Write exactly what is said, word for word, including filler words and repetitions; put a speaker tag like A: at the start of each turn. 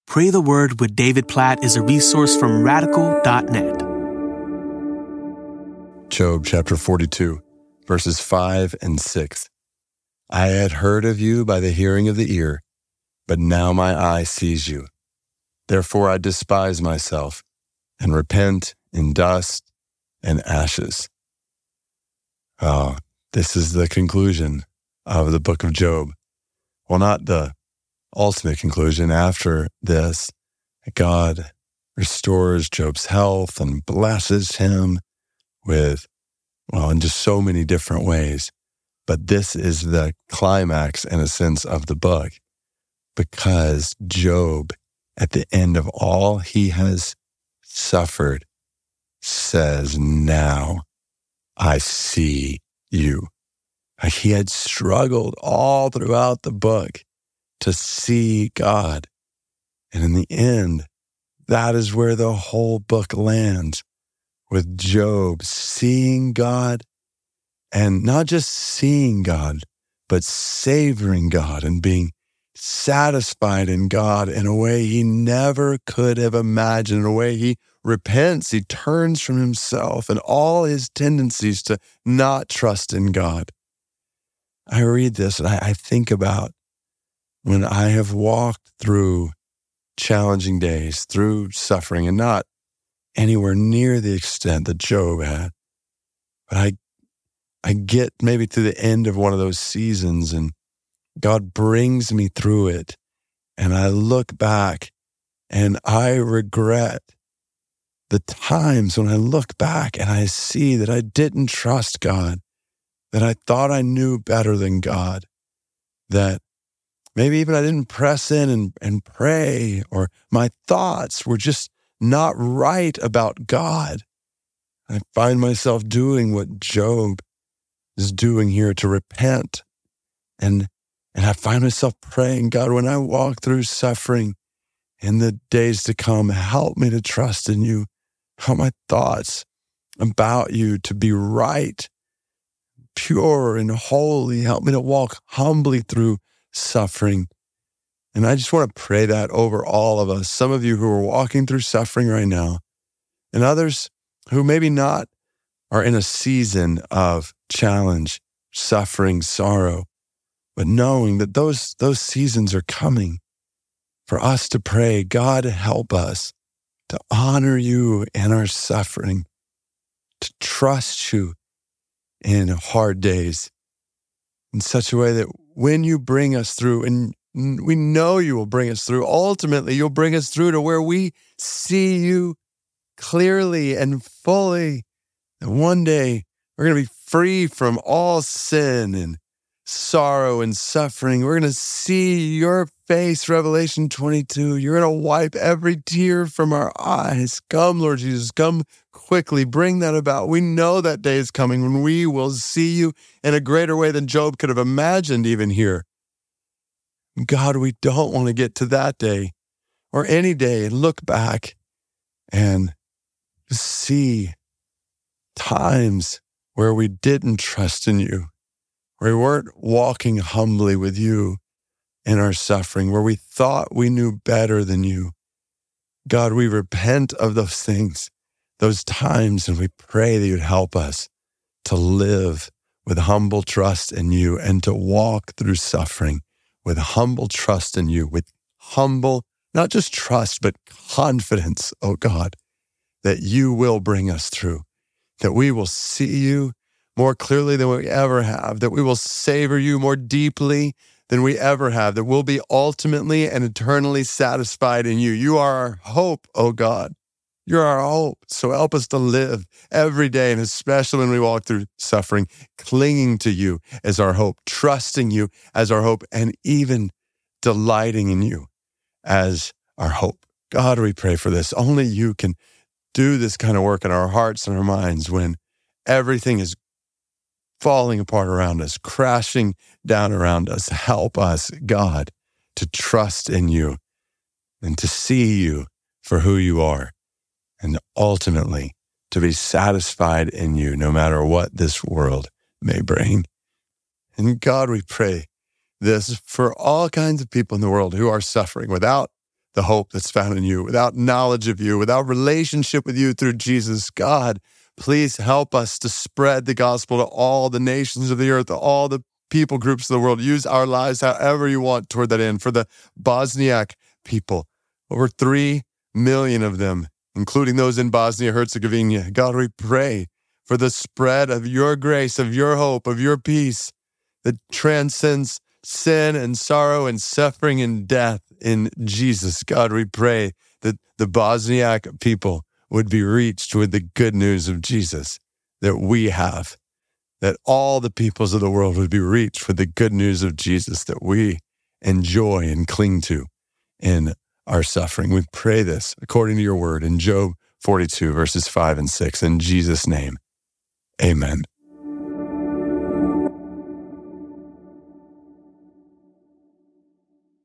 A: Pray the Word with David Platt is a resource from radical dot net.
B: Job chapter forty-two, verses five and six. I had heard of you by the hearing of the ear, but now my eye sees you. Therefore I despise myself and repent in dust and ashes. Oh, this is the conclusion of the book of Job. Well, not the ultimate conclusion. After this, God restores Job's health and blesses him with, well, in just so many different ways. But this is the climax, in a sense, of the book, because Job, at the end of all he has suffered, says, now I see you. Like he had struggled all throughout the book to see God. And in the end, that is where the whole book lands, with Job seeing God, and not just seeing God, but savoring God and being satisfied in God in a way he never could have imagined, in a way he repents, he turns from himself and all his tendencies to not trust in God. I read this and I, I think about when I have walked through challenging days, through suffering, and not anywhere near the extent that Job had. But I, I get maybe to the end of one of those seasons and God brings me through it. And I look back and I regret the times when I look back and I see that I didn't trust God, that I thought I knew better than God, that maybe even I didn't press in and, and pray, or my thoughts were just not right about God. I find myself doing what Job is doing here, to repent. And, and I find myself praying, God, when I walk through suffering in the days to come, help me to trust in you. Help my thoughts about you to be right, pure and holy. Help me to walk humbly through suffering. And I just want to pray that over all of us. Some of you who are walking through suffering right now, and others who maybe not are in a season of challenge, suffering, sorrow, but knowing that those, those seasons are coming, for us to pray, God, help us to honor you in our suffering, to trust you in hard days in such a way that when you bring us through, and we know you will bring us through, ultimately you'll bring us through to where we see you clearly and fully. And one day we're going to be free from all sin and sorrow and suffering. We're going to see your face, Revelation twenty-two. You're going to wipe every tear from our eyes. Come, Lord Jesus, come quickly. Bring that about. We know that day is coming when we will see you in a greater way than Job could have imagined even here. God, we don't want to get to that day or any day and look back and see times where we didn't trust in you, where we weren't walking humbly with you in our suffering, where we thought we knew better than you. God, we repent of those things, those times, and we pray that you'd help us to live with humble trust in you and to walk through suffering with humble trust in you, with humble, not just trust, but confidence, oh God, that you will bring us through, that we will see you more clearly than we ever have, that we will savor you more deeply than we ever have, that we'll be ultimately and eternally satisfied in you. You are our hope, oh God. You're our hope. So help us to live every day, and especially when we walk through suffering, clinging to you as our hope, trusting you as our hope, and even delighting in you as our hope. God, we pray for this. Only you can do this kind of work in our hearts and our minds when everything is falling apart around us, crashing down around us. Help us, God, to trust in you and to see you for who you are, and ultimately to be satisfied in you no matter what this world may bring. And God, we pray this for all kinds of people in the world who are suffering without the hope that's found in you, without knowledge of you, without relationship with you through Jesus. God, please help us to spread the gospel to all the nations of the earth, to all the people groups of the world. Use our lives however you want toward that end. For the Bosniak people, over three million of them, including those in Bosnia-Herzegovina. God, we pray for the spread of your grace, of your hope, of your peace that transcends sin and sorrow and suffering and death in Jesus. God, we pray that the Bosniak people would be reached with the good news of Jesus that we have, that all the peoples of the world would be reached with the good news of Jesus that we enjoy and cling to in our suffering. We pray this according to your word in Job forty-two, verses five and six. In Jesus' name, amen.